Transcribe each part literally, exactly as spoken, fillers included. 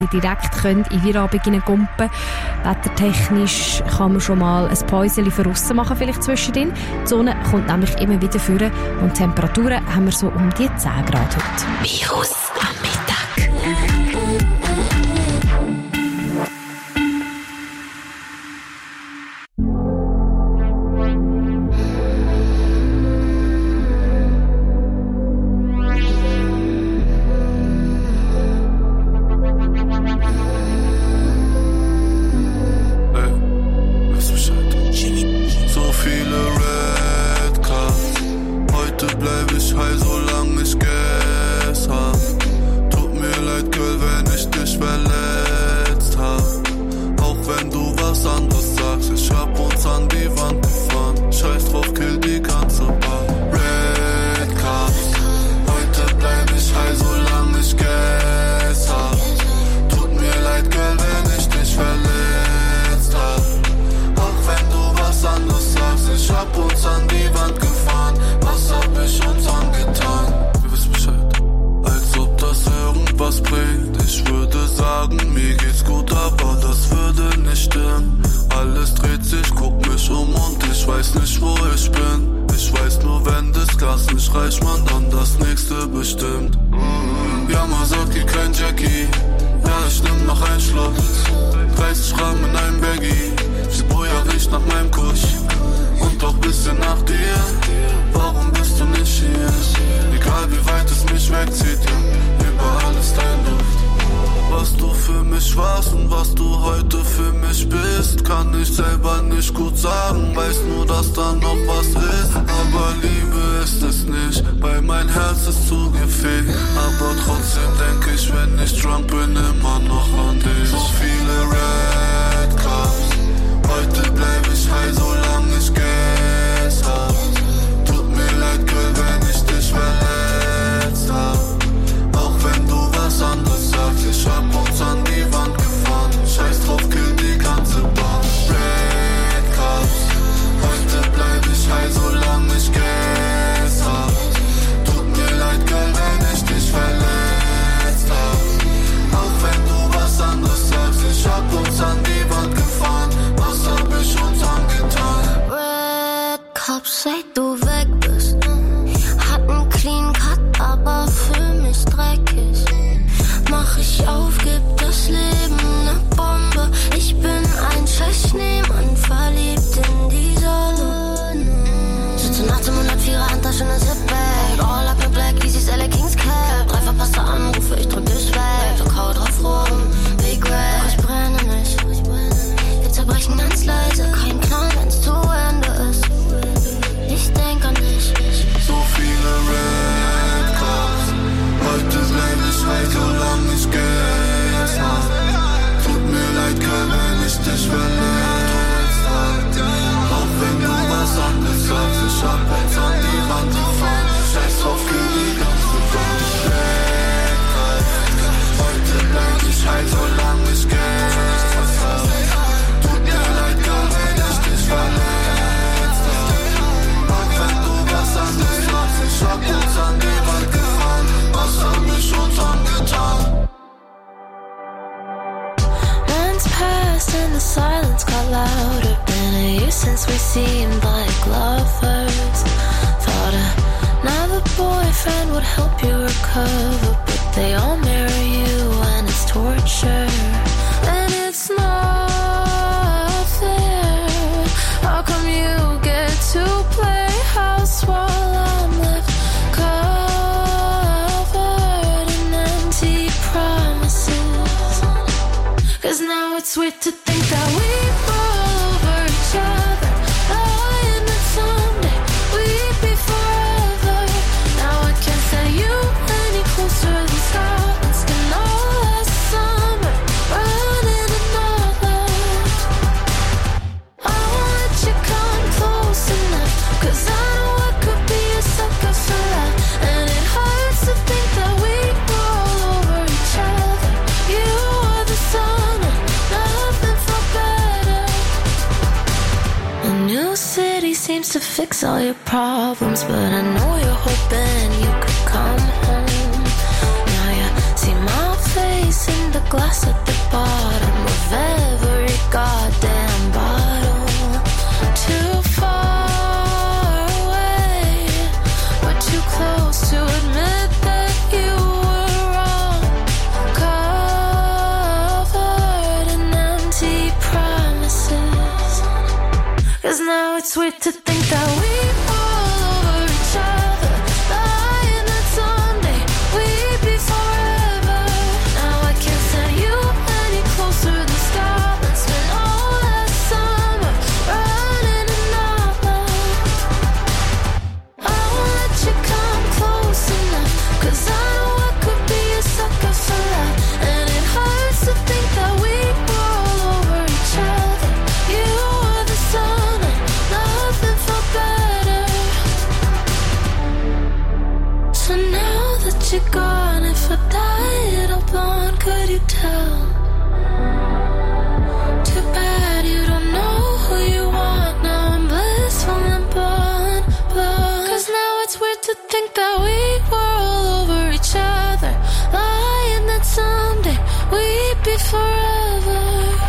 ihr direkt könnt in Feierabend hineingumpen. Wettertechnisch kann man schon mal ein Päuschen für aussen machen, vielleicht zwischendrin. Die Sonne kommt nämlich immer wieder vor und die Temperaturen haben wir so um die zehn Grad heute. Virus am Mittag. seems to fix all your problems, but I know you're hoping you could come home. Now you see my face and the glass at the bottom of every goddamn bottle. Too far away, but too close to admit that you were wrong. Covered in empty promises. 'Cause now it's weird to think that we all over each other, lying that someday we'd be forever. Now I can't stand you any closer than Scotland. Spent all that summer running and not love. I won't let you come close enough, 'cause I know I could be a sucker for love. And it hurts to think that we were all over each other. You were the sun and nothing felt better. So now that you're gone, if I died or blonde, could you tell? Too bad you don't know who you want. Now I'm blissful and blonde, blonde. 'Cause now it's weird to think that we were all over each other, lying that someday we'd be forever.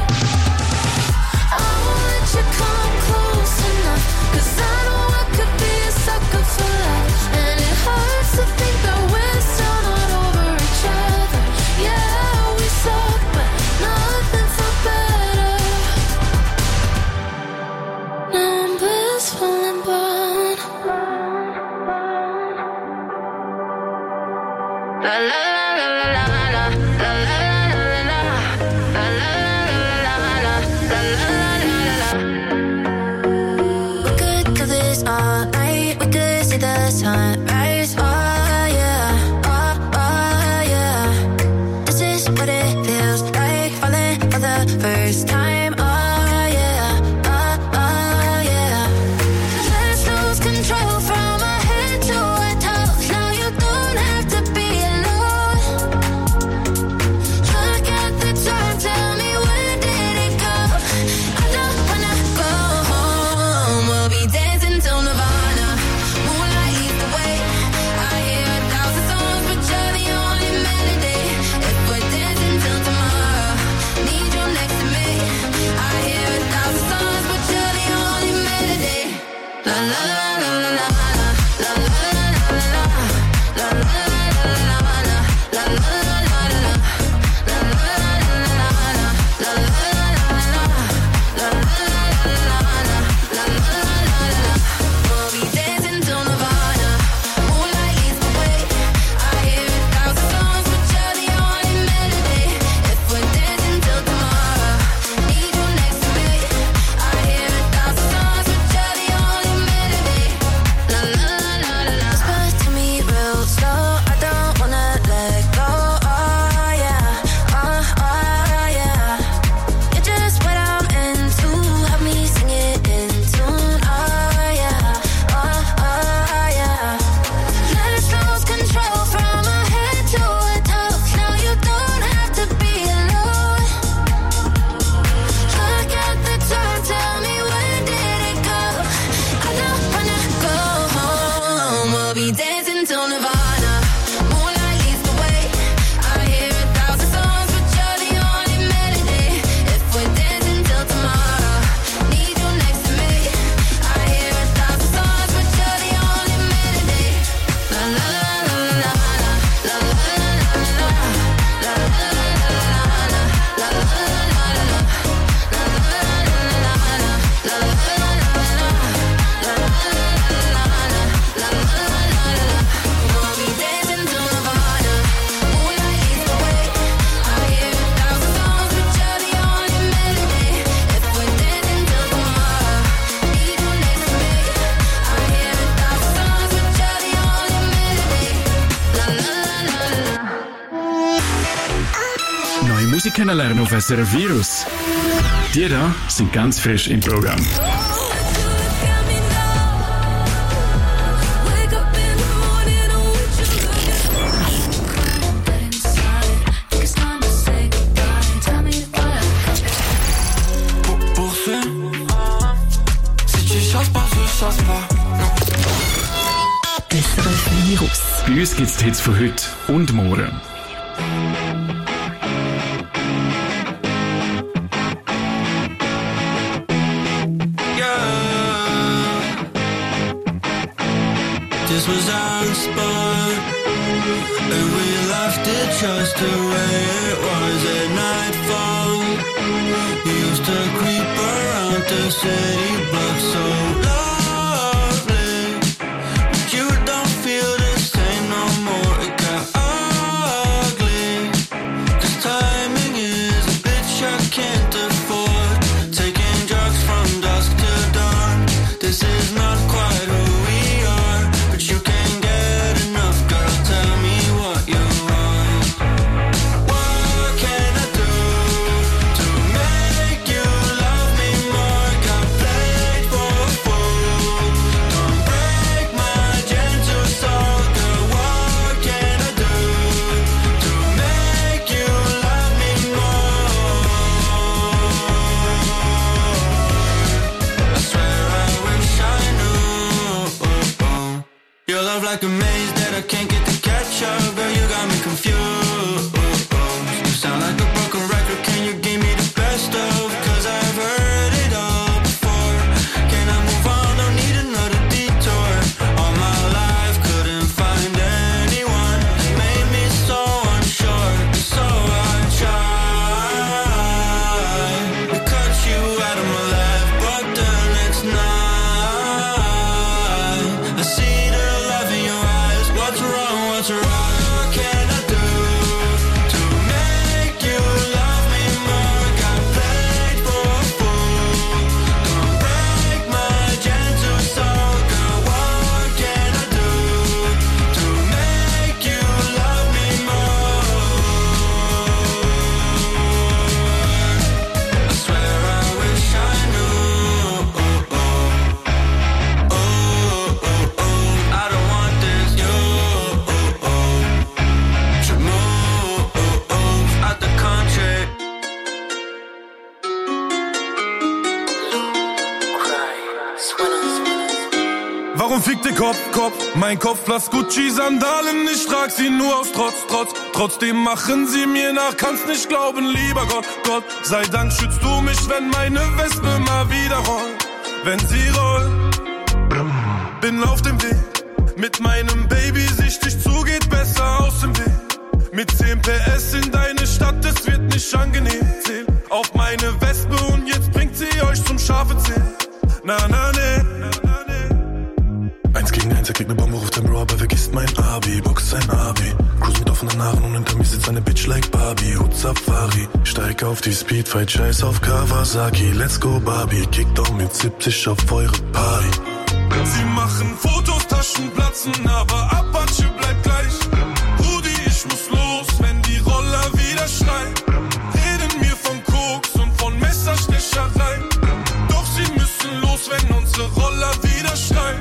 I won't let you come close enough, 'cause I know I could be a sucker for love. And it hurts to think that we're still not over each other. Yeah, we suck, but nothing felt better. Now I'm blissful and blonde. La la la la la la la la la la la la la la la la. We could do this all night. We could see the sunrise. Oh yeah, oh oh yeah. This is what it feels like, falling for the first time. Oh yeah, oh oh yeah. Let's lose control from our head to our toes. Now you don't have to be alone. Look at the time, tell me when did it go? I don't wanna go home. We'll be dancing till Nirvana. Moonlight leads the way. I hear a thousand songs, but you're the only melody. If we're dancing till tomorrow, need you next to me. I hear a thousand songs, but you're the only melody. La la la la la la la la la la la la la la la la la. We'll be dancing till Nirvana. Moonlight leads the way. I hear a thousand songs, but you're the only melody. If we're dancing till tomorrow, need you next to me. I hear a thousand songs, but you're the only melody. La la la la la. Whisper to me real slow. I don't wanna let go. Oh yeah, oh oh yeah. You're just what I'm into. Help me sing it in tune. Oh yeah, oh oh yeah. Let's lose control from our head to our toes. Now you don't have to be alone. Look at the time, tell me when did it go? I don't wanna go home. We'll be dancing till Nirvana. Moonlight leads the way. I hear a thousand songs, but you're the only melody. If we're dancing till tomorrow, need you next to me. I hear a thousand songs, but you're the only melody. La la la la la la la la la la la We'll be dancing till Nirvana. Moonlight leads the way. I hear a thousand songs, but you're the only melody. If we're dancing till tomorrow, need you next to me. I hear a thousand songs, but you're the only melody. La la la la la. Neue Musik kennenlernen auf S R F Virus. Die da sind ganz frisch im Programm. S R F Virus. Bei uns gibt es die Hits von heute und morgen. was our spot, and we left it just the way it was at nightfall. You used to creep around the city block so lovely, but you don't feel the same no more. It got ugly, 'cause timing is a bitch I can't afford. Taking drugs from dusk till dawn. This is not quite who we are, but you can't get enough, girl. Tell me what you want. What can I do to make you love me more? Got played for a fool. Don't break my gentle soul, girl. What can I do to make you love me more? I swear I wish I knew. Your love like a maze that I can't get to catch up. Girl, you got me confused. You sound like a broken record. Can you give me the best of? 'Cause I've heard it all before. Can I move on? Don't need another detour. All my life couldn't find anyone. Made me so unsure. So I tried to cut you out of my life, but the next night I see the love in your eyes. What's wrong? What's wrong? What can I do to make you love me more? Got played for a fool. Don't break my gentle soul, girl. What can I do to make you love me more? I swear I wish I knew. Oh, oh, oh, oh. I don't want this. You oh, oh. should move oh, oh. out the country. Warum fickt der Kopf, Kopf? Mein Kopf, Blass Gucci-Sandalen, ich trag sie nur aus Trotz, Trotz. Trotzdem machen sie mir nach, kann's nicht glauben, lieber Gott, Gott. Sei Dank schützt du mich, wenn meine Wespe mal wieder rollt. Wenn sie rollt, bin auf dem Weg. Mit meinem Baby sichtig zu, geht besser aus dem Weg. Mit zehn P S in deine Stadt, es wird nicht angenehm. Zähl auf meine Wespe und jetzt bringt sie euch zum Schafe zählen. Na, na, ne, na, na, ne. Eins gegen eins, er kriegt ne Bombe, ruft ein Bro, aber vergisst mein Abi, boxt sein Abi. Cruise mit offenen Haaren und hinter mir sitzt eine Bitch like Barbie. Hut Safari, steig auf die Speedfight, scheiß auf Kawasaki. Let's go Barbie, Kickdown mit siebzig auf eure Party. Sie machen Fotos, Taschen platzen, aber Apache bleibt gleich. Rudi, ich muss los, wenn die Roller wieder schreien. Reden mir von Koks und von Messerstecherei. Doch sie müssen los, wenn unsere Roller wieder schreien.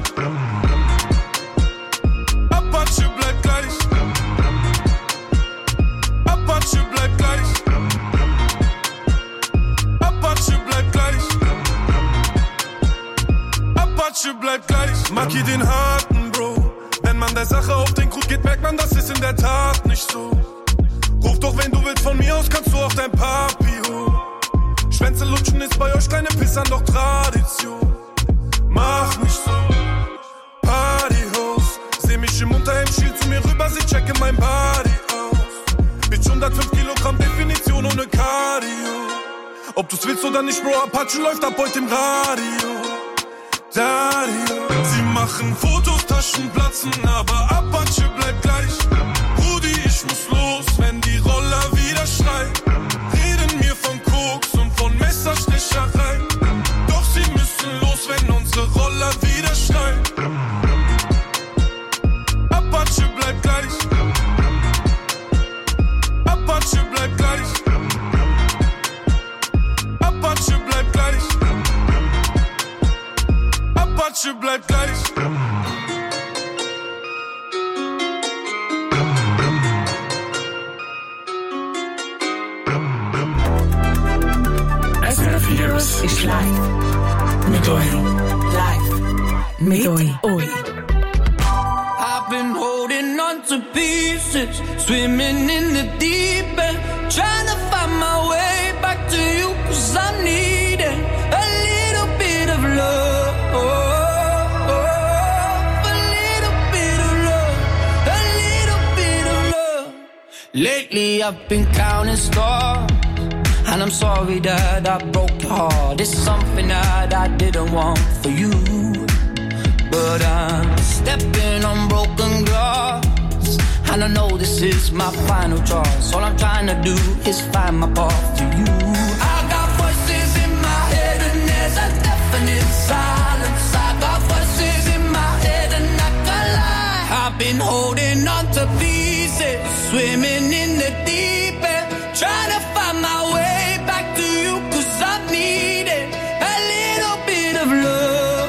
Apache bleibt gleich. Apache bleibt gleich. Apache bleibt gleich. Apache bleibt gleich. Maki den harten Bro. Wenn man der Sache auf den Krug geht, merkt man, das ist in der Tat nicht so. Ruf doch, wenn du willst, von mir aus kannst du auch dein Papi holen. Schwänze lutschen ist bei euch kleine Pissern doch Tradition. Mach nicht so. Partyhost. Seh mich im Unterhemd, schiel zu mir rüber, sie checke mein Body aus. Bitch, hundertfünf Kilogramm Definition ohne Cardio. Ob du's willst oder nicht, Bro, Apache läuft ab heute im Radio. Dario. Sie machen Fotos, Taschen platzen, aber Apache bleibt gleich. Rudi, ich muss los, wenn die Roller wieder schreien. Reden mir von Koks und von Messerstecherei. Doch sie müssen los, wenn unsere Roller wieder schreien. Apache bleibt gleich. Apache bleibt gleich. Apache bleibt gleich. Apache bleibt gleich. S R F Heroes ist live. Mit euch. Live. Mit euch. I've been holding on to pieces, swimming in the deep end, trying to find my way back to you, 'cause I needed a little bit of love, a little bit Lately I've been counting stars, and I'm sorry that I broke your heart. It's something that I didn't want for you, but I'm stepping on broken glass, and I know this is my final choice. All I'm trying to do is find my path to you. I got voices in my head and there's a definite silence. I got voices in my head and I can't lie. I've been holding on to pieces, swimming in the deep end, trying to find my way back to you, 'cause I needed a little bit of love,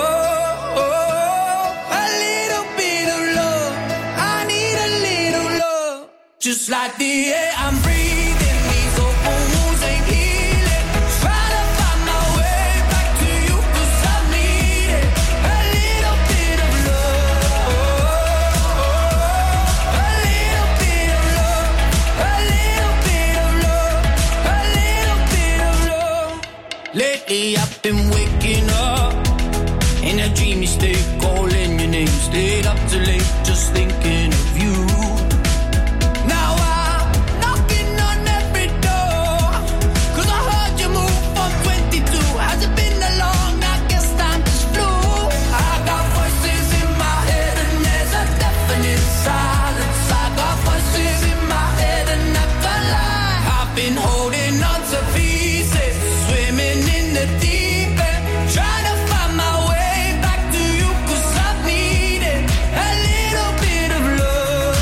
a little bit of love. I need a little love, just like the air I'm breathing. These open wounds ain't healing, trying to find my way back to you, 'cause I needed a little bit of love, a little bit of love, a little bit of love, a little bit of love. Lately I've been waking up in a dreamy state, calling your name, stayed up too late, just thinking of you. Now I'm knocking on every door, 'cause I heard you move from twenty-two. Has it been that long? I guess time just flew. I got voices in my head and there's a definite silence. I got voices in my head and I can't lie. I've been holding on to pieces, swimming in the deep end, trying to find my way back to you, 'cause I needed a little bit of love,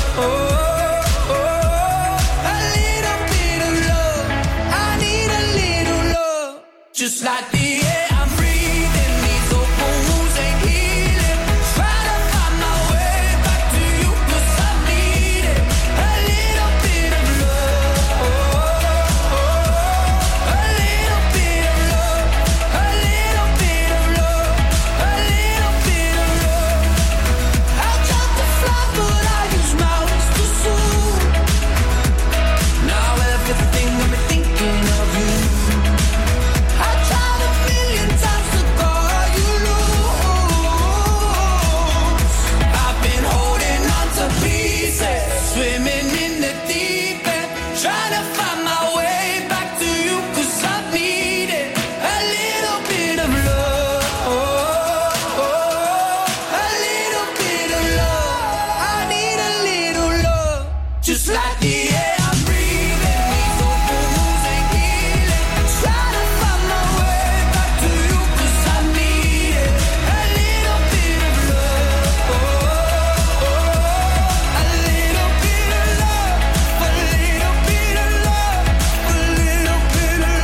a little bit of love. I need a little love, just like the air I'm breathing. These open wounds ain't healing, trying to find my way back to you, 'cause I needed a little bit of love, a little bit of love, a little bit of love, a little bit of love. I tried to fly but I use my wings too soon. Now everything I've been thinking of you. I tried a million times to call you loose. I've been holding on to pieces, swimming in the deep end, trying to find my way back to you, 'cause I needed a little bit of love, a little bit of love. I need a little love, just like the air I'm breathing. These open wounds ain't healing, trying to find my way back to you, 'cause I needed a little bit of love, a little bit of love, a little bit of love, a little bit of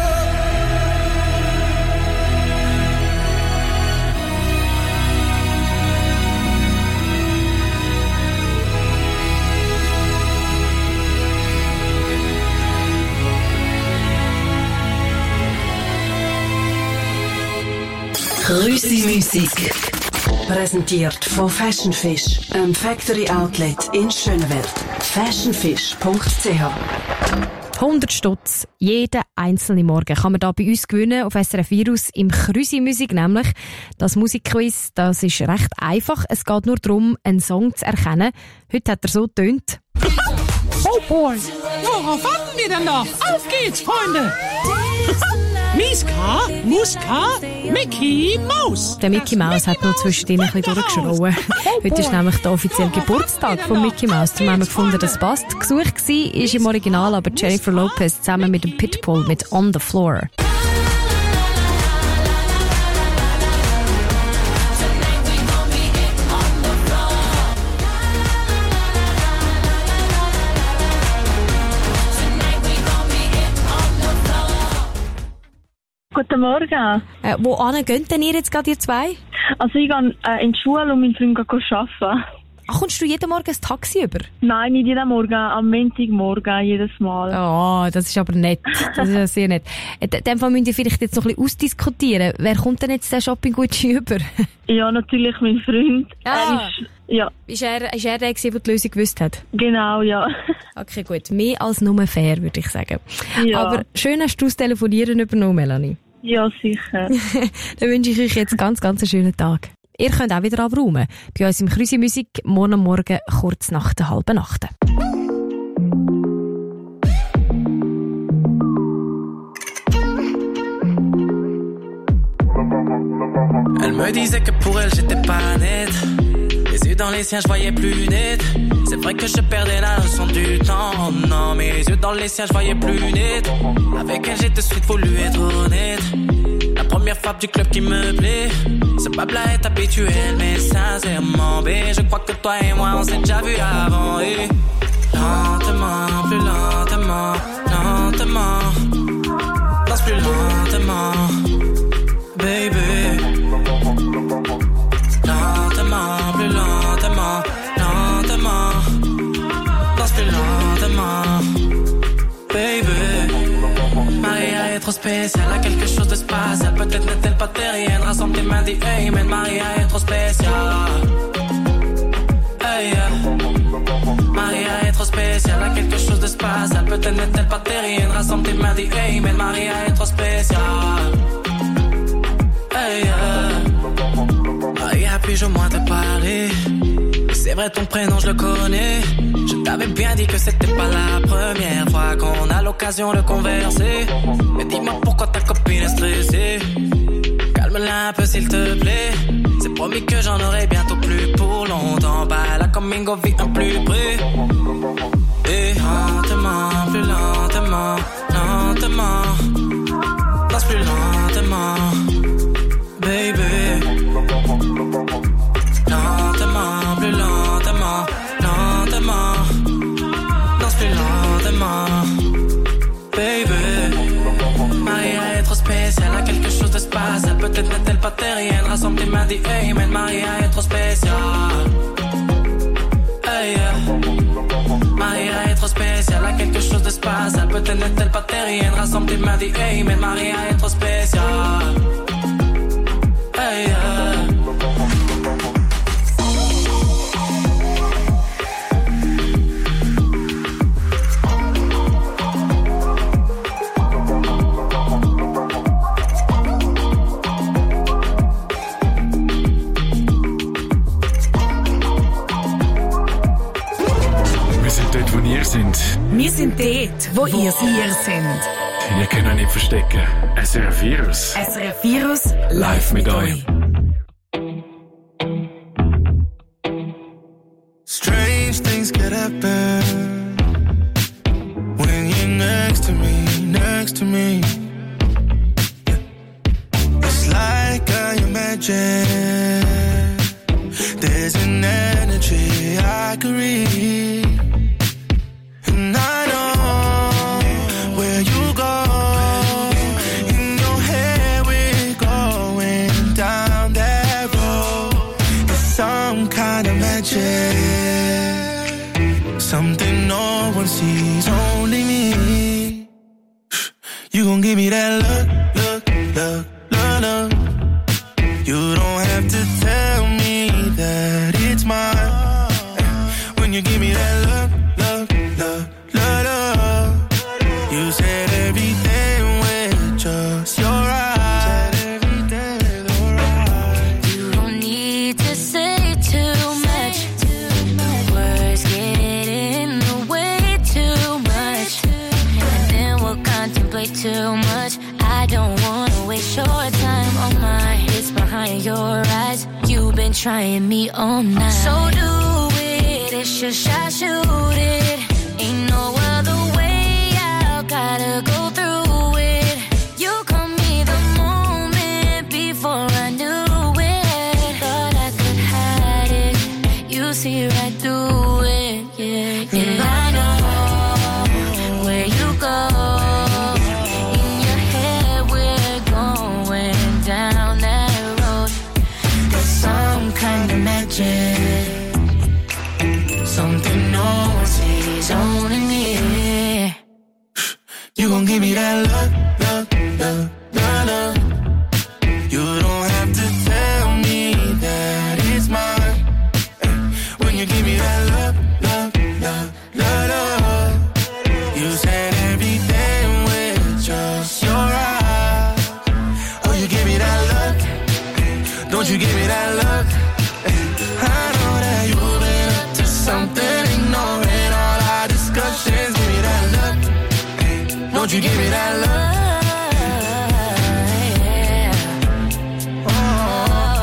Grüßi Musik. Präsentiert von Fashion Fish, einem Factory Outlet in Schönewald. fashionfish punkt c h hundert Stutz jeden einzelnen Morgen kann man da bei uns gewinnen auf S R F Virus im Krüsi Musik, nämlich das Musikquiz. Das ist recht einfach. Es geht nur darum, einen Song zu erkennen. Heute hat er so getönt. Oh boy, worauf warten wir denn noch? Auf geht's, Freunde! Miska, Muska, Mickey Mouse. Der Mickey Mouse hat noch zwischendrin ein bisschen durchgeschrien. Heute ist nämlich der offizielle Geburtstag von Mickey Mouse. Darum haben wir gefunden, das passt. Gesucht war ist im Original aber Jennifer Lopez zusammen mit dem Pitbull mit On the Floor. Guten Morgen. Äh, wo geht denn ihr jetzt gerade, ihr zwei? Also ich gehe äh, in die Schule und mein Freund geht arbeiten. Ach, kommst du jeden Morgen ein Taxi über? Nein, nicht jeden Morgen, am Montagmorgen, jedes Mal. Oh, das ist aber nett. Das ist ja sehr nett. In dem Fall müsst ihr vielleicht jetzt noch ein bisschen ausdiskutieren. Wer kommt denn jetzt den Shopping-Gutschein über? Ja, natürlich mein Freund. Ah. Er ist, ja. Ist er, ist er der, der die Lösung gewusst hat? Genau, ja. Okay, gut. Mehr als nur fair, würde ich sagen. Ja. Aber schön hast du das Telefonieren übernommen, Melanie. Ja, sicher. Dann wünsche ich euch jetzt ganz, ganz einen schönen Tag. Ihr könnt auch wieder abräumen. Bei uns im Krüsi Musik, morgen am Morgen, kurz nach der halben Nacht. Elle me disait que pour elle j'étais pas net. Les yeux dans les siens, je voyais plus net. C'est vrai que je perdais la notion du temps. Oh non, mais les yeux dans les siens, je voyais plus net. Avec elle, j'ai de suite voulu être honnête. La première femme du club qui me plaît. Ce blabla est habituel, mais sincèrement, bé, je crois que toi et moi, on s'est déjà vu avant. Et lentement, plus lentement, lentement. Danse plus lentement, baby. Lentement, plus lentement, lentement. Danse plus lentement, baby. Maria est trop spéciale, a quelque chose de spatial. Peut-être n'est-elle pas terrienne. Rassemble tes mains, dis hey man, Maria est trop spéciale. Hey yeah. Maria est trop spéciale, a quelque chose de spatial. Peut-être n'est-elle pas terrienne. Rassemble tes mains, dis hey man, Maria est trop spéciale. Hey yeah. Maria, puis-je au moins te parler? C'est vrai, ton prénom, je le connais. Je t'avais bien dit que c'était pas la première fois qu'on a l'occasion de converser. Mais dis-moi pourquoi ta copine est stressée. Calme-la un peu s'il te plaît. C'est promis que j'en aurai bientôt plus pour longtemps. Bah la coming go vite un plus près. Et lentement, plus lentement, lentement. Danse plus lentement, baby. Lentement, plus lentement, lentement. Danse plus lentement, baby. Maria est trop spéciale, a quelque chose de spatial. Peut-être n'est-elle pas terrienne. Rassemble tes mains, dis hey man, Maria est trop spéciale. Hey yeah. Maria est trop spéciale, a quelque chose de spatial. Peut-être n'est-elle pas terrienne. Rassemble tes mains, dis hey man, Maria est trop spéciale. Hey yeah. Wir sind dort, wo ihr ihr seid. Ihr könnt euch nicht verstecken. S R F Virus. S R F Virus Live mit euch. Strange things could happen when you're next to me, next to me. It's like I imagine there's an energy I could read. And I know where you go. In your head we're going down that road. It's some kind of magic, something no one sees, only me. You gon' give me that look, look, look, look, look. You don't have to tell me that it's mine. When you give me that look, look, look, look, look. You said everything with just your eyes. You don't need to say too much. Words get in the way too much. And then we'll contemplate too much. I don't wanna waste your time. Oh my, it's behind your eyes. You've been trying me all night. So do it, it's your shot, shoot it. Ain't no other way out, gotta go through it. You caught me the moment before I knew it. Thought I could hide it, you see right through it, yeah, yeah. And I know where you go. In your head we're going down that road. There's some kind of magic, something no one sees, only me. You gon' give me that look, look, look, look, look. You don't have to tell me that it's mine. When you give me that look, look, look, look, look. You said everything with just your eyes. Oh, you give me that look. Don't you give me that look. I know that you've been up to something, ignoring all our discussions. Give me that look. Don't you give me that look. Oh.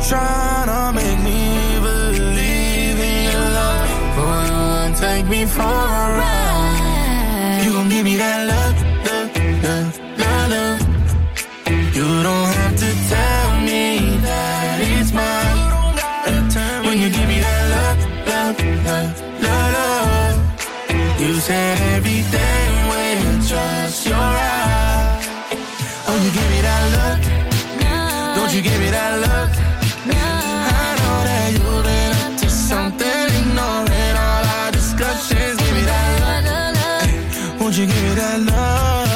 tryna make me believe in your love, boy, you won't take me for a ride. You gon' give me that love, love, love, love, love. You don't have to tell me that it's mine. When you give me that love, love, love, love, love. You said everything with just your eyes. Oh, you give me that love. Don't you give me that love. I know that you've been up to something, ignoring all our discussions. Give me that love. Won't you give me that love?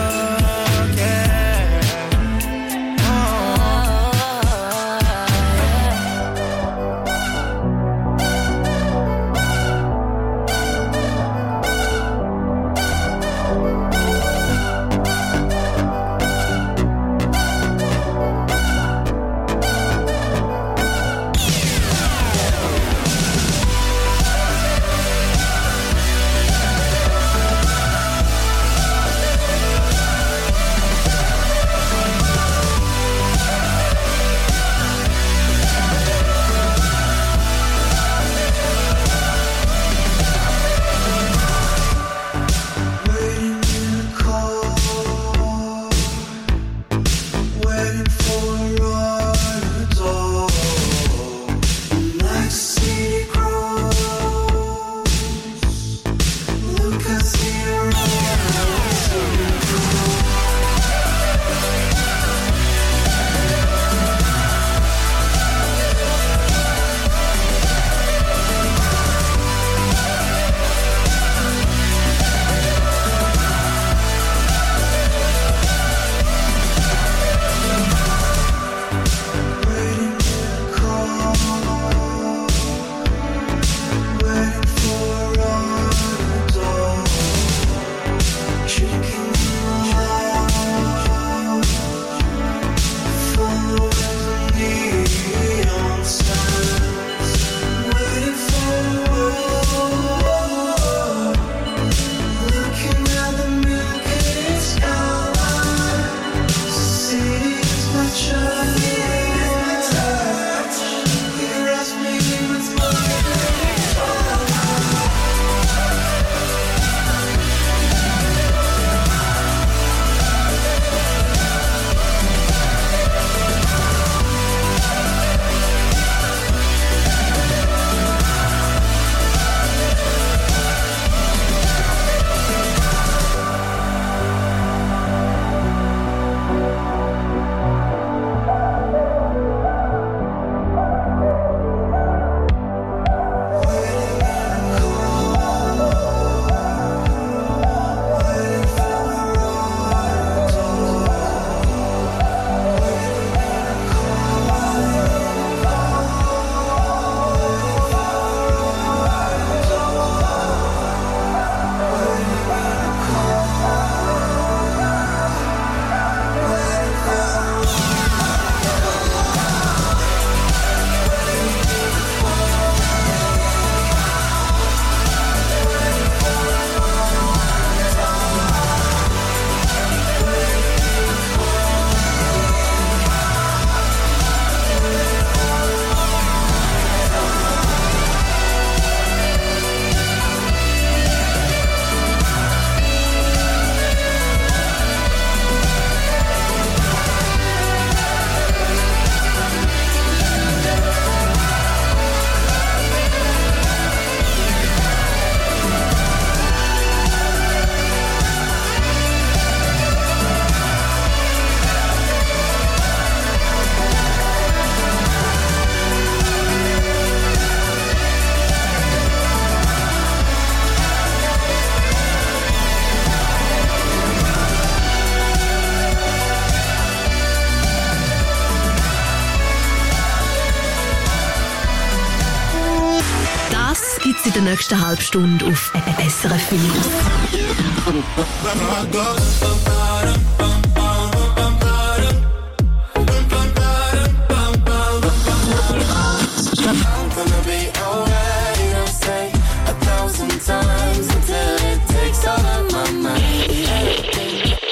gibt's in der nächsten halben Stunde auf S R F vier.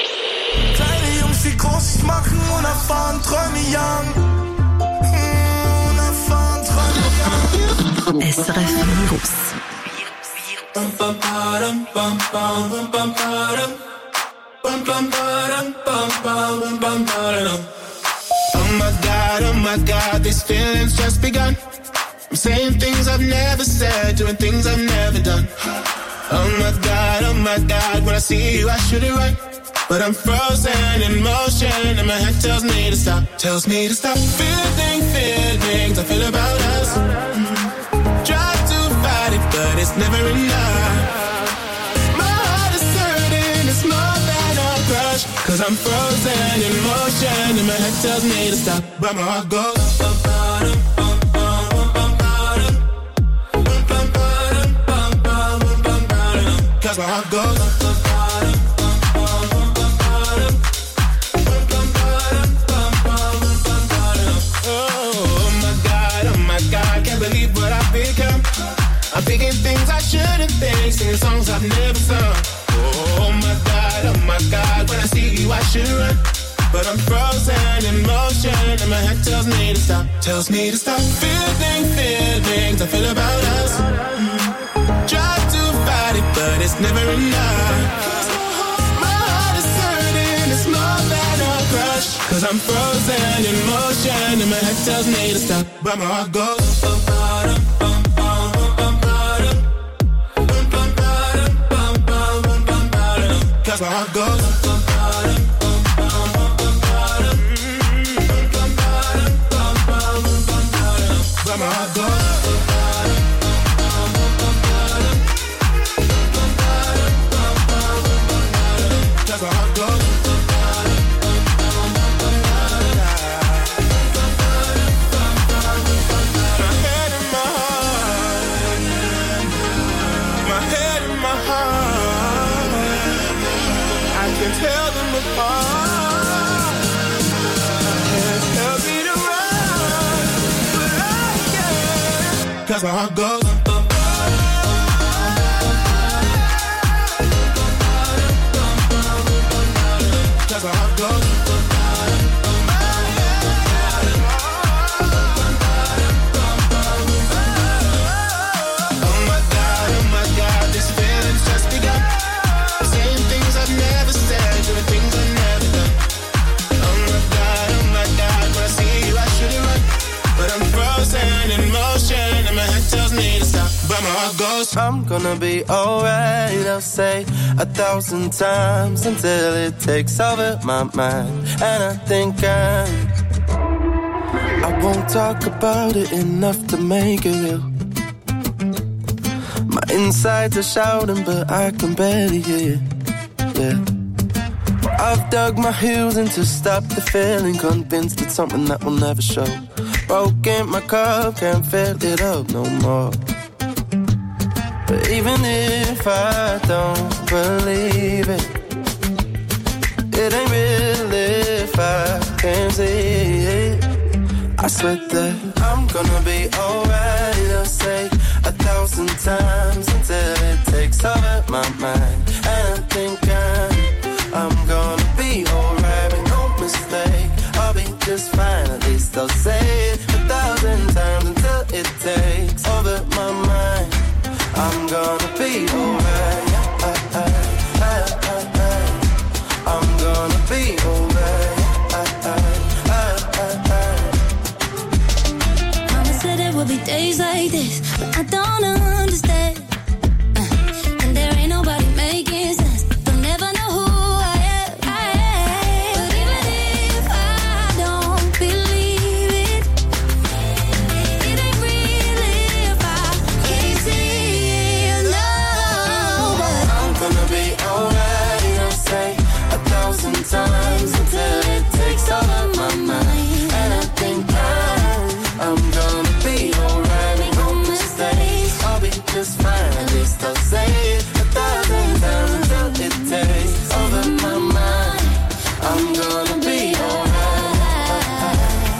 Kleine Jungs, die groß machen, unerfahren, Träume young. S R F Virus. Oh my God, oh my God, these feelings just begun. I'm saying things I've never said, doing things I've never done. Oh my God, oh my God, when I see you I should it right, but I'm frozen in motion and my head tells me to stop, tells me to stop. Feeling feelings I feel about us. Mm. Try to fight it, but it's never enough. My heart is hurting, it's more than a crush, cause I'm frozen in motion and my head tells me to stop, but my heart goes bum, bum, bum, bum, bum, bum, bum, bum, bum, bum, bum, cause my heart goes I'm thinking things I shouldn't think, singing songs I've never sung. Oh my God, oh my God, when I see you I should run, but I'm frozen in motion and my head tells me to stop, tells me to stop. Feeling feelings I feel about us. Mm. Try to fight it, but it's never enough. My heart is hurting, it's more than a crush, cause I'm frozen in motion and my head tells me to stop, but my heart goes bum, bum, bum. Cause my heart goes but my heart goes cause my heart goes my head and my heart, my head and my heart, I can tell them apart. I can't help it to run, but I can. Cause my heart goes cause my heart goes oh my God, oh my God, this feeling's just begun. Saying things I've never said, doing things I've never done. Oh my God, oh my God, when I see you I shouldn't run, but I'm frozen in motion and my head tells me to stop, but my heart goes I'm gonna be alright, I'll say a thousand times until it takes over my mind. And I think I I won't talk about it enough to make it real. My insides are shouting, but I can barely hear you. Yeah. I've dug my heels in to stop the feeling, convinced it's something that will never show. Broken my cup, can't fill it up no more. But even if I don't believe it, it ain't real if I can't see it. I swear that I'm gonna be alright, I'll say a thousand times until it takes over my mind. And I think I'm, I'm gonna be alright, make no mistake, I'll be just fine, at least I'll say it a thousand times until it takes over my mind. I'm gonna be alright, I, I, I, I, I. I'm gonna be alright, I, I, I, I. Mama said there will be days like this, but I don't understand. Uh, and there ain't nobody making sense. They'll never know who I am. I am. But even if I don't believe it, it ain't real if I can't see it. No, but I'm gonna be alright, I'll say a thousand times until it takes over my mind. And I think I'm, I'm gonna be alright, make no mistakes, I'll be just fine, at least I'll say it a thousand times until it takes over my mind. I'm gonna be alright,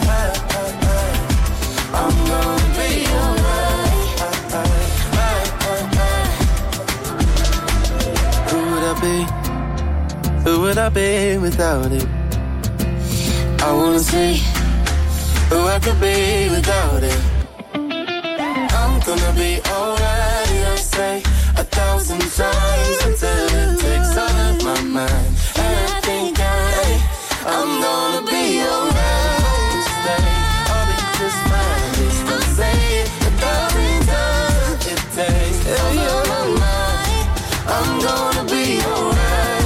I'm gonna be alright. Who would I be? Who would I be without it? I wanna see who I could be without it. I'm gonna be alright. I say a thousand times until it takes out of my mind. And I think I, I'm gonna be alright. Stay, I'll be just fine. Just to say it a thousand times it takes out of my mind. I'm gonna be alright.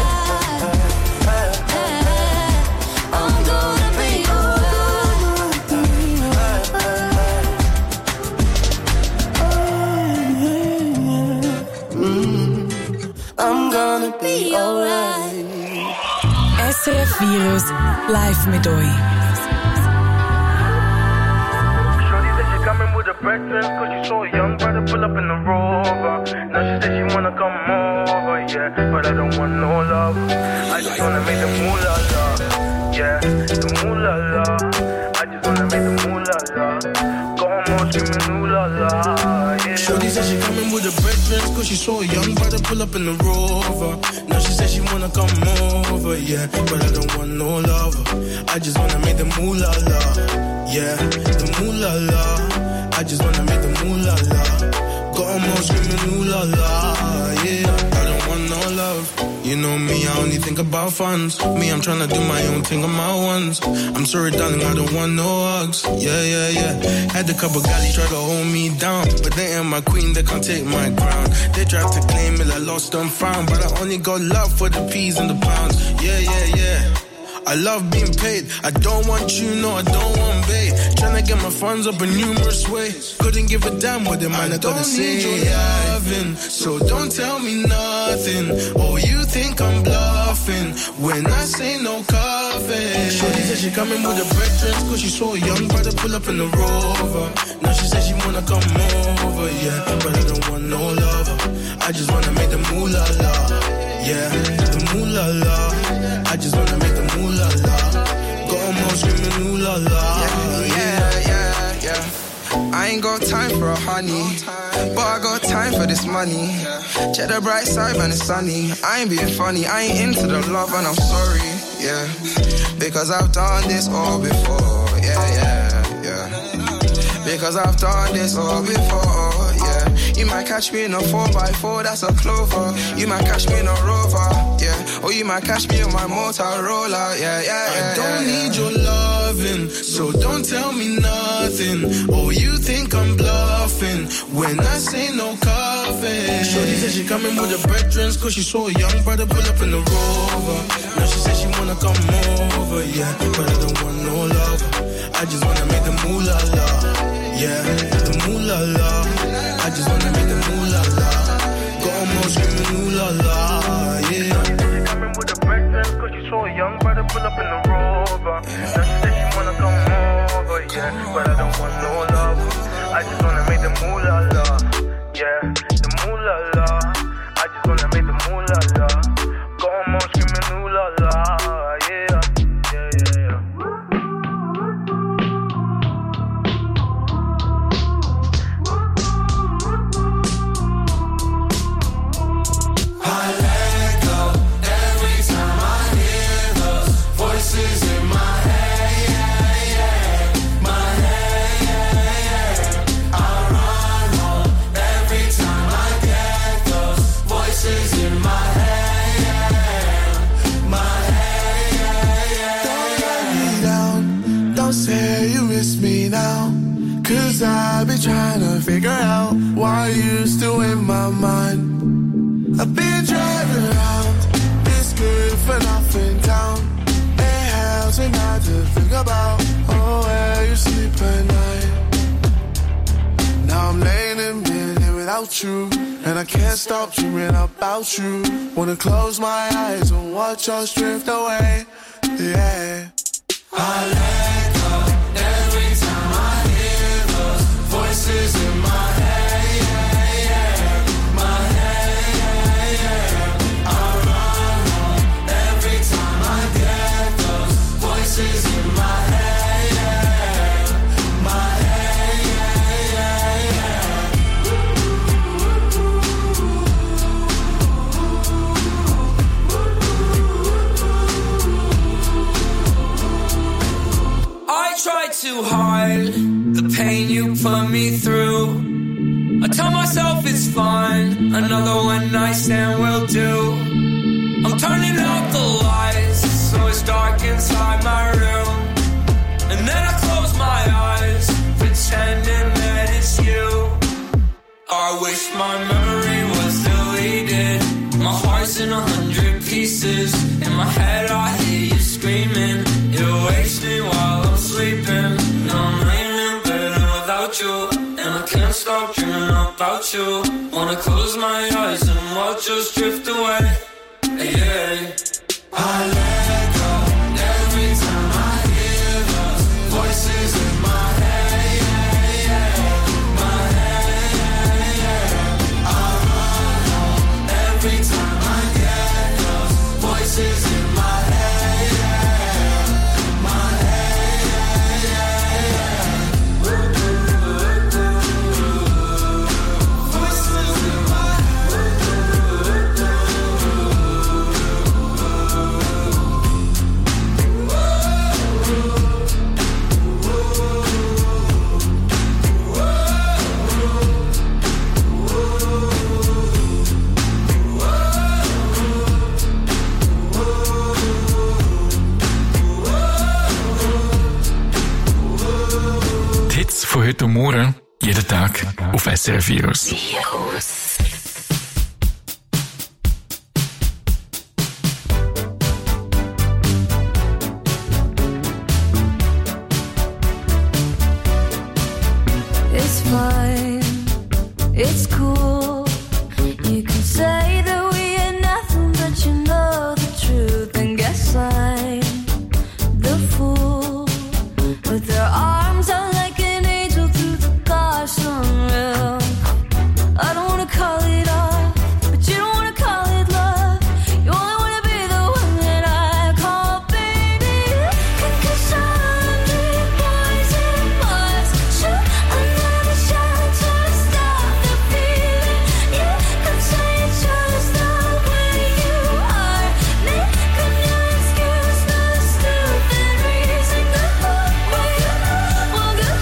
I'm gonna be alright. S R F Virus live mit euch. Shorty said she coming with her breakfast, cause she saw a young brother pull up in the Rover. Now she said she wanna come over, yeah, but I don't want no love. I just wanna make the moolah la, yeah, the moolah la. I just wanna make the moolah la. Go home screaming ooh la la, yeah. Shorty said she coming with her breakfast, cause she saw a young brother pull up in the Rover. Now she said she wanna come over, yeah, but I don't want no lover. I just wanna make the moolah la, yeah, the moolah la. I just wanna make the moolah la. Got 'em all screaming ooh la la, yeah. I don't want no love. You know me, I only think about funds. Me, I'm tryna do my own thing on my ones. I'm sorry, darling, I don't want no hugs. Yeah, yeah, yeah. Had a couple galleys try to hold me down, but they ain't my queen, they can't take my crown. They tried to claim it, I lost and found, but I only got love for the peas and the pounds. Yeah, yeah, yeah. I love being paid. I don't want you, no, I don't want bait. Tryna get my funds up in numerous ways. Couldn't give a damn what the man I, I gotta say. Your loving, so don't tell me nothing. Oh, you think I'm bluffing when I say no coffee. Shorty said she coming with her breakfast, cause she saw a young brother pull up in the Rover. Now she said she wanna come over, yeah, but I don't want no lover. I just wanna make the moolah la, yeah, the moolah la. I just wanna make the moolah la. Got 'em all screaming ooh la la. Yeah, yeah, yeah, yeah. I ain't got time for a honey, but I got time for this money. Check the bright side when it's sunny. I ain't being funny, I ain't into the love and I'm sorry, yeah. Because I've done this all before, yeah, yeah, yeah. Because I've done this all before, yeah. You might catch me in a four by four, that's a Clover. You might catch me in a Rover, yeah. Or you might catch me in my Motorola, yeah, yeah, yeah. I don't yeah, need your loving, so don't tell me nothing. Oh, you think I'm bluffing when I say no coffee. Shorty said she coming with her breakfast, cause she saw a young brother pull up in the Rover. Now she said she wanna come over, yeah, but I don't want no lover. I just wanna make the moolah la, yeah, the moolah la. I just wanna make the moolah la. Got 'em all screaming ooh la la, yeah. She coming with the breakfast, cause she saw a young brother pull up in the Rover. Now she said she wanna come over, yeah, but I don't want no love. I just wanna make the moolah la, yeah, the moolah la. I just wanna make the moolah la. Got 'em all screaming ooh la la, yeah, yeah, yeah, yeah. I let go every time I hear those voices in my head, yeah, yeah, my head, yeah, yeah. I run home every time I get those voices in my head, yeah, my head, yeah, yeah. Don't let me down, don't say you miss me now, cause I've been trying to figure out why you still in my mind. I've been driving around this good for nothing town. It helps me not to think about oh where you sleep at night. Now I'm laying in bed here without you, and I can't stop dreaming about you. Wanna close my eyes and watch us drift away, yeah. I let go every time I hear those voices in my head, yeah, yeah, my head, yeah, yeah. I run home every time I get those voices in my head, yeah, my head, yeah, yeah, yeah. I tried too hard, the pain you put me through. I tell myself it's fine, another one night stand will do. I'm turning out the lights, so it's dark inside my room. And then I close my eyes, pretending that it's you. I wish my memory was deleted. My heart's in a hundred pieces. In my head I hear you screaming. It wakes me while I'm sleeping. Now I'm laying in bed without you, and I can't stop dreaming about you. Wanna close my eyes and watch us drift away. Yeah, I let go every time I hear those voices in my head. Yeah, yeah, my head. Yeah, yeah. I run home every time I get those voices in my head. Yeah, my head. Yeah, yeah, voices in my Die Hits von heute und morgen, jeden Tag auf S R F Virus. Virus. It's fine, it's cool. You can say that we ain't nothing, but you know the truth. And guess I'm the fool with their arms out like an angel through the car sunroof. I don't wanna call it off, but you don't wanna call it love. You only wanna be the one that I call baby. Cause I'm the poison must shoot another shot to stop the feeling. You could say it's just the way you are. Making your excuse the stupid reason. Good luck, well, good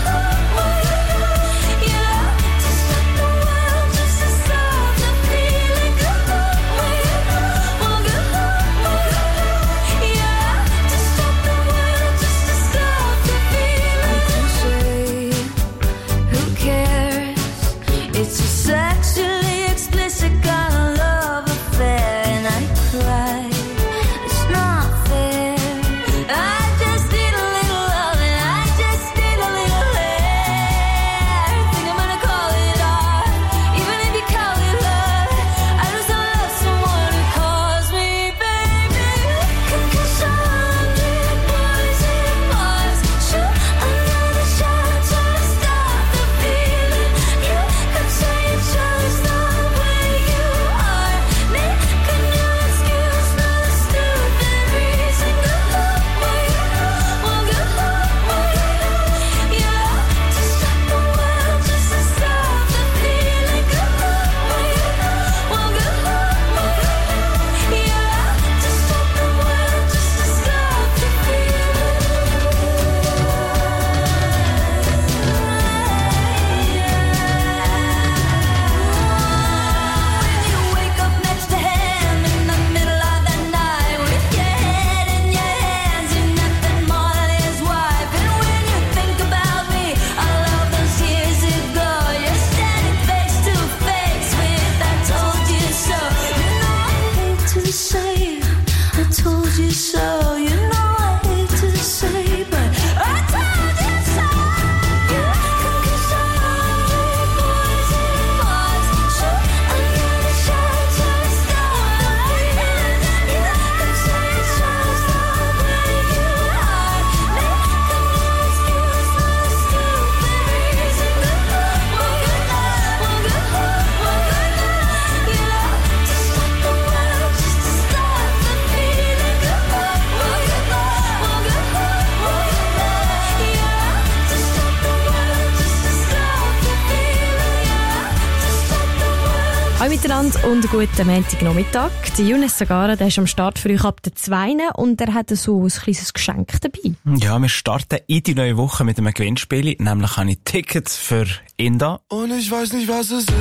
Hallo miteinander und guten Montagnachmittag. Der Younes Sagara, der ist am Start für euch ab der zwei und er hat so ein kleines Geschenk dabei. Ja, wir starten in die neue Woche mit einem Gewinnspiel. Nämlich habe ich Tickets für Inda. Und ich weiß nicht, was es ist.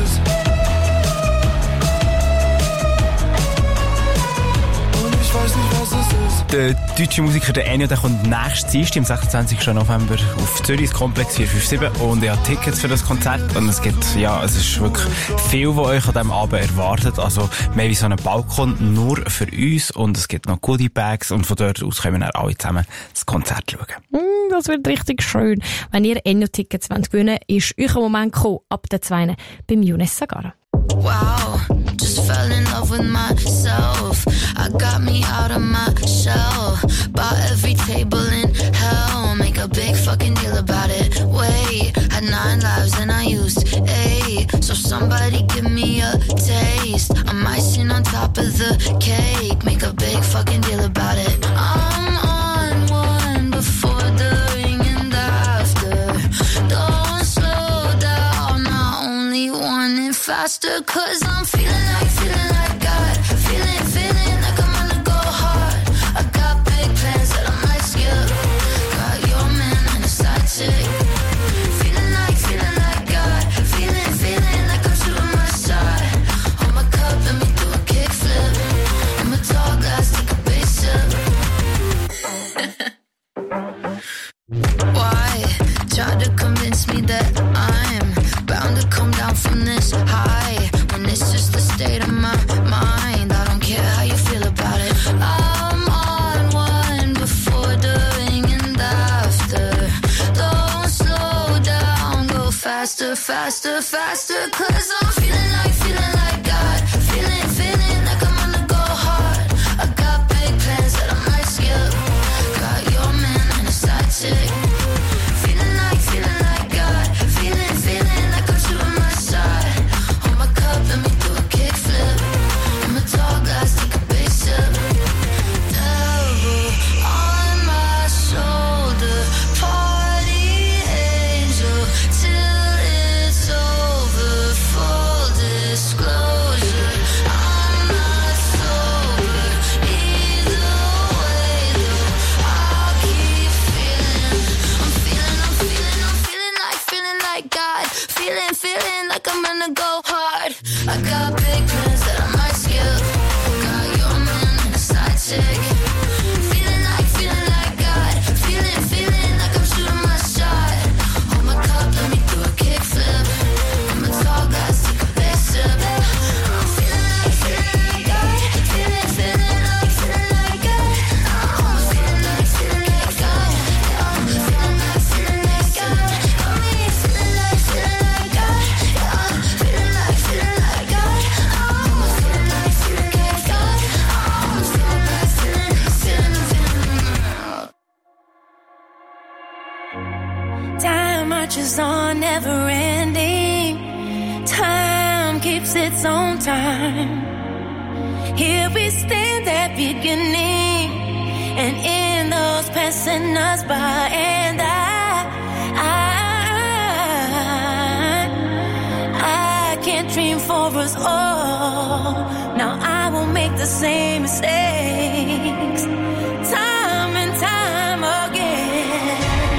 Und ich weiß nicht, was es ist. Der deutsche Musiker der Ennio, der kommt nächstes Dienstag, am sechsundzwanzigsten November auf Zürich, das Komplex vier fünf sieben. Und ich habe Tickets für das Konzert. Und es gibt, ja, es ist wirklich viel, was euch an diesem Abend erwartet. Also, mehr wie so ein Balkon nur für uns. Und es gibt noch Goodie Bags. Und von dort aus können wir dann alle zusammen das Konzert schauen. Mm, das wird richtig schön. Wenn ihr Ennio-Tickets gewinnen wollt, ist euer Moment gekommen, ab der zwei beim Younes Sagara. Wow, just fell in love with myself. I got me out of my shell. Bought every table in hell. Make a big fucking deal about it. Wait, had nine lives and I used eight. So somebody give me a taste. I'm icing on top of the cake. Make a big fucking deal about it. I'm on one before, during and after. Don't slow down, I only want it faster. Cause I'm feeling like, feeling like God. Feeling, feeling like I'm gonna go hard. I got big plans that I might skip. Got your man and a side chick. Feeling like, feeling like God. Feeling, feeling like I'm shooting my shot. Hold my cup, let me do a kickflip. I'm a tall glass, take a big sip. Why? Try to convince me that I'm bound to come down from this high. When it's just the state of my mind. I don't care how you feel about it. I'm on one before, during and after. Don't slow down, go faster, faster, faster. Cause I'm feeling like, feeling like God. Feeling, feeling like I'm gonna go hard. I got big plans that I might skip. Got your man and a side chick. Feeling like, feeling like God. Feeling, feeling like I'm shooting my shot. Hold my cup, let me do a kickflip. I'm a tall glass, take a big sip. Devil on my shoulder, party angel till it's over. Full disclosure, I'm not sober. Either way, though, I'll keep feeling. I'm feeling, I'm feeling, I'm feeling like, feeling like God. Feeling, feeling like I'm gonna go hard. I got big plans that I might skip. Got your man and a side chick. Feeling like, feeling like God. Feeling, feeling like I'm shooting my shot. Hold my cup, let me do a kickflip. I'm a tall glass, take a big sip. I'm feeling like, feeling like God. Feeling, feeling like, feeling like God. I'm feeling like, feeling like God. I'm feeling like, feeling like God. I'm feeling like, feeling like God. I'm feeling like, feeling like God. I'm feeling like, feeling like God. I'm feeling like, feeling, feeling, feeling. Time marches on, never ending. Time keeps its own time. Here we stand at beginning, and in those passing us by, and I, I, I can't dream for us all. Now I won't make the same mistakes, time and time again.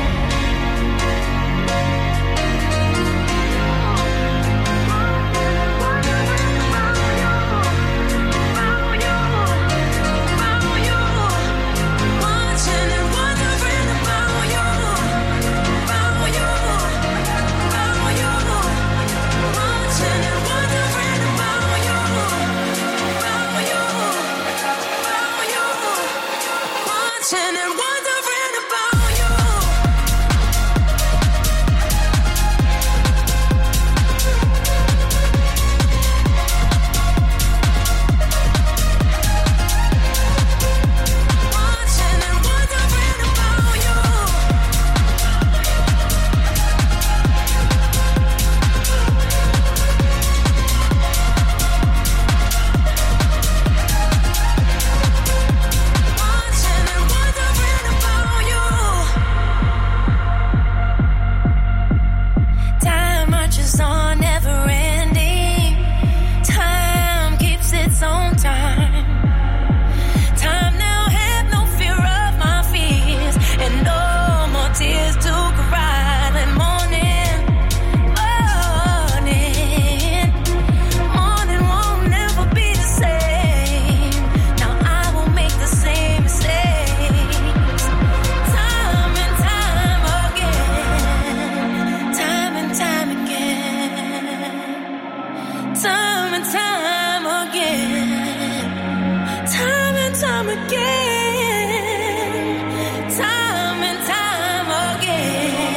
Watching and wondering about you, about you, about you. Watching and wondering about you, about you, about again, time and time again.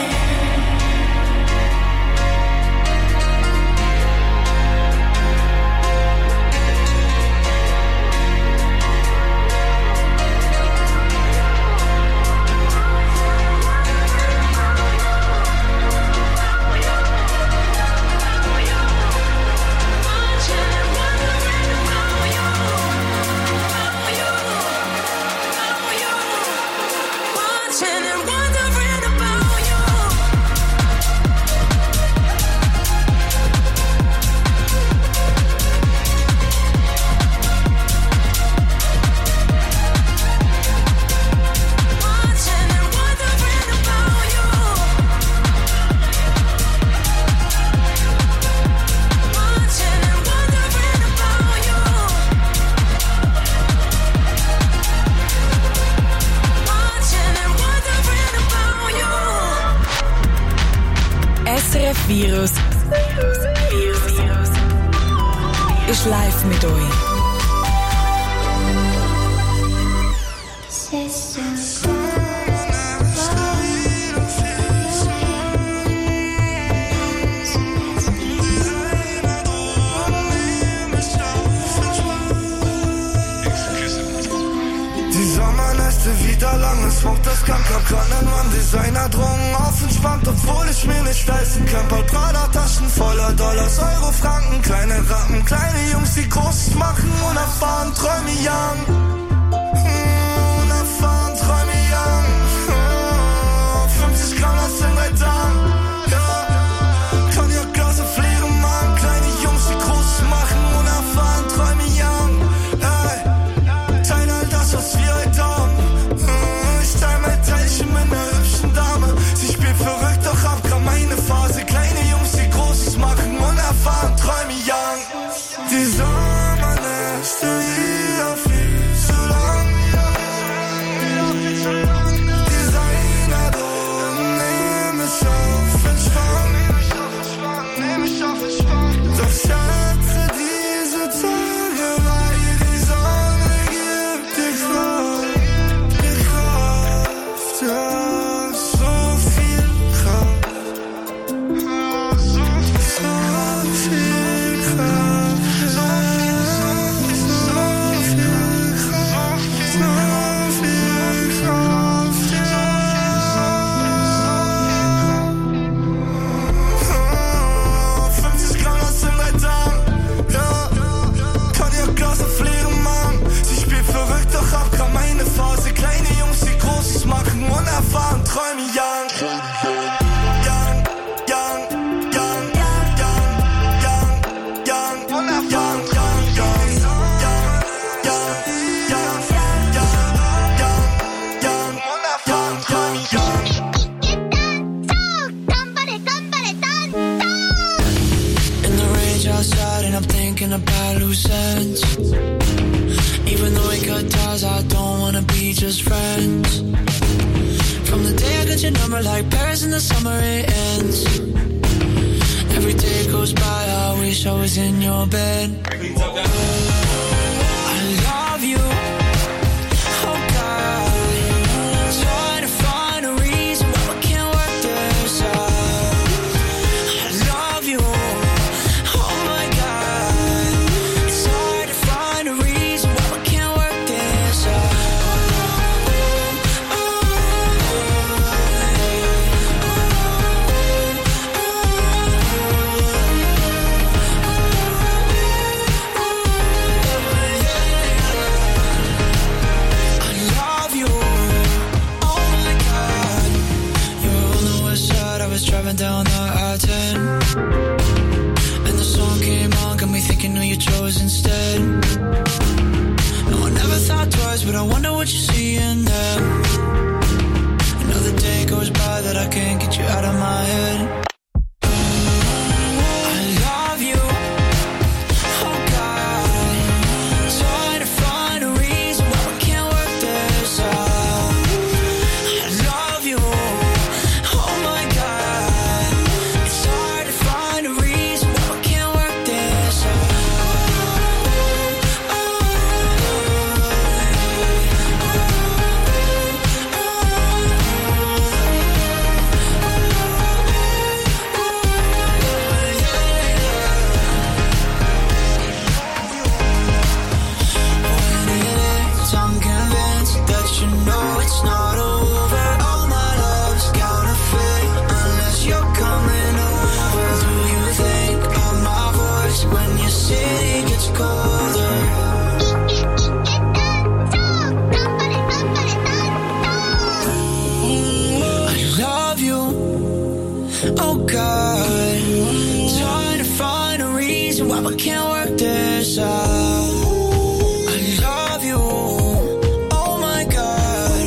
S R F Virus ist live mit euch. Wieder langes Wort, das kann keinen Mann. Designer Drogen auf entspannt, obwohl ich mir nicht leisten kann. Paul Prada Taschen voller Dollars, Euro, Franken. Kleine Rappen, kleine Jungs, die Großes machen. Unerfahren, träume young. Mm, unerfahren, träume young. Mm, fünfzig Gramm aus den drei Tagen. Ja, Cognac-Glas auf leerem Magen. Kleine Jungs, die Großes machen. Unerfahren, träume young. Hey, teil all das, was wir heute haben. Teilchen mit einer hübschen Dame. Sie spielt verrückt, doch hab grad meine Phase. Kleine Jungs, die Großes machen, unerfahren, träume young. Die Sommernächte wieder viel zu lang. Designer Drogen, nehm ich auf entspannt. Doch schätze diese Tage, weil die Sonne gibt dir Kraft. Ja, so viel Kraft, so viel Kraft, so viel, so viel Kraft, so viel Kraft, ja. fünfzig Gramm aus den drei Tagen, ja. Cognac-Glas auf leerem Magen. Sie spielt verrückt, doch hab grad meine Phase. Kleine Jungs, die Großes machen, unerfahren, träume young. Young, young, young, young, young, young, unerfahren, young, young, young, young, young, young, young, unerfahren, träume young. In the rage outside and I'm thinking about loose ends. Even though we cut ties, I don't wanna be just friends. From the day I got your number, like Paris in the summer, it ends. Every day goes by, I wish I was in your bed. I love you, oh God. Trying to find a reason why we can't work this out. I love you, oh my God. It's hard to find a reason why we can't work this out. Driving down the I ten, and the song came on, got me thinking who you chose instead. No, I never thought twice, but I wonder what you see in them. Another day goes by that I can't get you out of my head. Oh God, it's hard to find a reason why we can't work this out. I love you, oh my God,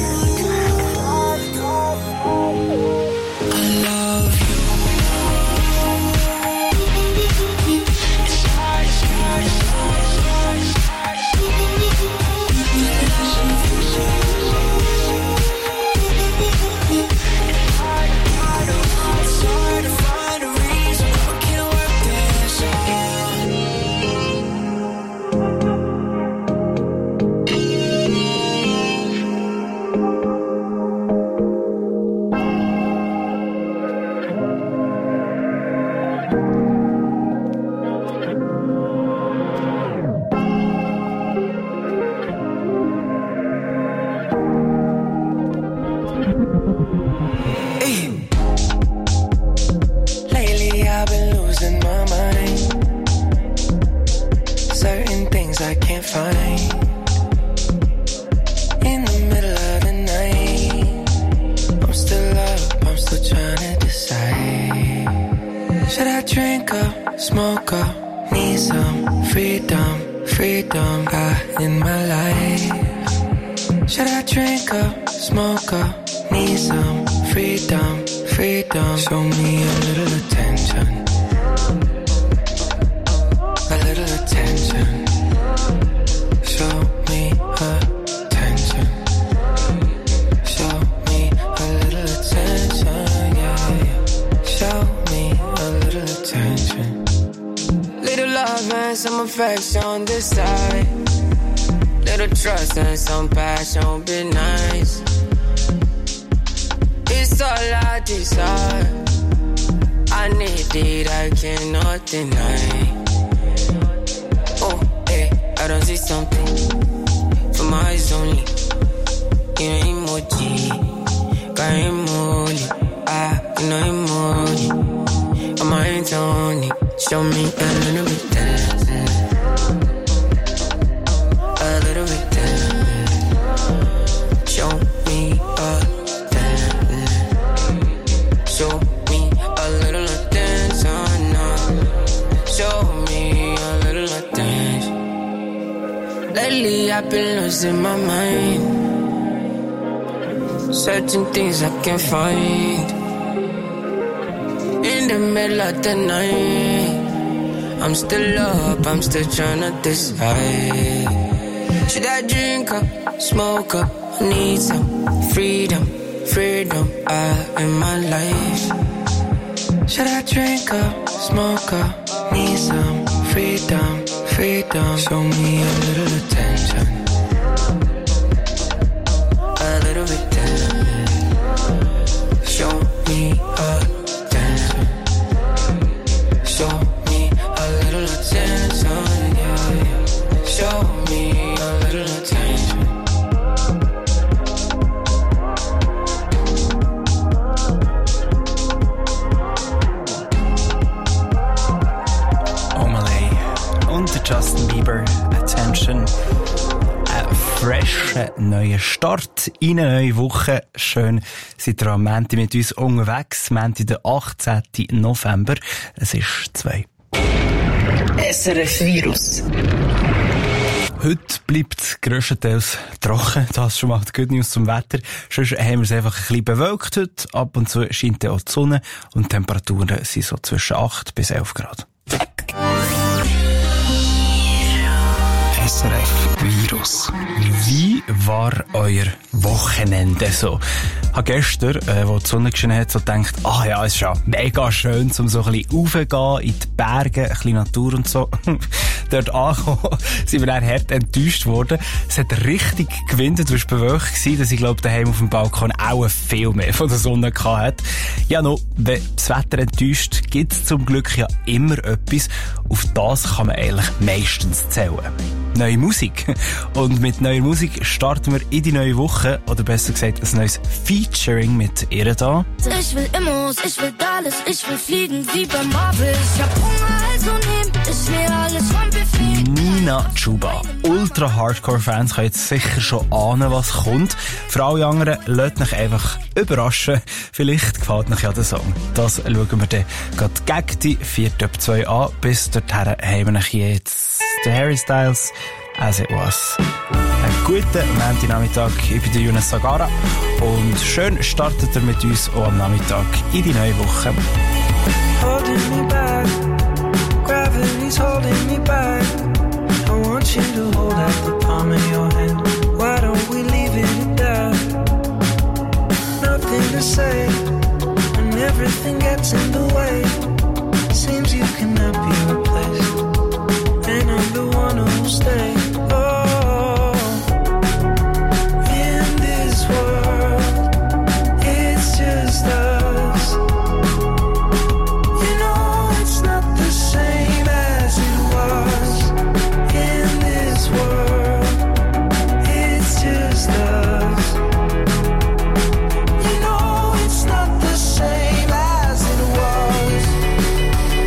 I love you. It's hard, it's hard, it's hard, it's hard, it's hard. It's hard to find a reason why we can't work this out. Lately I've been losing my mind. Certain things I can't find. In the middle of the night, I'm still up, I'm still trying to decide. Should I drink up, smoke up, need some freedom, freedom out in my life? Should I drink up, smoke up, need some freedom, freedom? Show me a little attention, a little attention. Show me attention, show me a little attention, yeah, yeah. Show me a little attention. Little love and some affection on this side. Little trust and some passion, be nice. It's all I desire. I need it, I cannot deny. Oh, hey, I don't see something for my eyes only. You know emoji, got emoji. Ah, you know emoji. I'm my hands on it. Show me a little bit dancing, a little bit dancing. Show me a show me a little attention now. Show me a little attention. Lately I've been losing my mind. Certain things I can't find. In the middle of the night, I'm still up, I'm still trying to decide. Should I drink up, smoke up, I need some freedom, freedom out in my life. Should I drink up, smoke up, need some freedom, freedom? Show me a little attention, a little bit tender. Show me attention, show me a little attention, yeah, yeah. Show me a little attention. Justin Bieber, Attention. Ein fresher neuer Start in eine neue Woche. Schön, seid ihr am Montag mit uns unterwegs. Montag, der achtzehnten November. Es ist zwei. S R F Virus. Heute bleibt es grösstenteils trocken. Das ist schon mal die Good News zum Wetter. Sonst haben wir es einfach ein bisschen bewölkt heute. Ab und zu scheint auch die Sonne und die Temperaturen sind so zwischen acht bis elf Grad. S R F Virus. Wie war euer Wochenende so? Ich habe gestern, äh, wo die Sonne geschienen hat, so gedacht, ah ja, es ist ja mega schön, um so ein bisschen raufzugehen in die Berge, ein bisschen Natur und so. Dort angekommen, sind wir dann hart enttäuscht worden. Es hat richtig gewindet, es war bewölkt gewesen, dass ich glaube, daheim auf dem Balkon auch viel mehr von der Sonne gehabt hat. Ja, no, wenn das Wetter enttäuscht, gibt es zum Glück ja immer etwas. Auf das kann man eigentlich meistens zählen. neue Musik. Und mit neuer Musik starten wir in die neue Woche, oder besser gesagt ein neues Featuring mit ihr da. Ich will Immos, ich will alles, ich will fliegen wie beim Marvel. Ich hab Hunger, also nehm ich mir alles vom Buffet. Nina Chuba. Ultra-Hardcore-Fans können jetzt sicher schon ahnen, was kommt. Für alle anderen, lasst euch einfach überraschen. Vielleicht gefällt euch ja der Song. Das schauen wir dann gerade gegen die vierte ab zwei an. Bis dorthin haben wir euch jetzt den Harry Styles, As It Was. Einen guten Montagnachmittag. Ich bin der Jonas Sagara. Und schön startet ihr mit uns auch am Nachmittag in die neue Woche. Holding me back, gravity's holding me back. I want you to hold out the palm of your hand. Why don't we leave it at that? Nothing to say when everything gets in the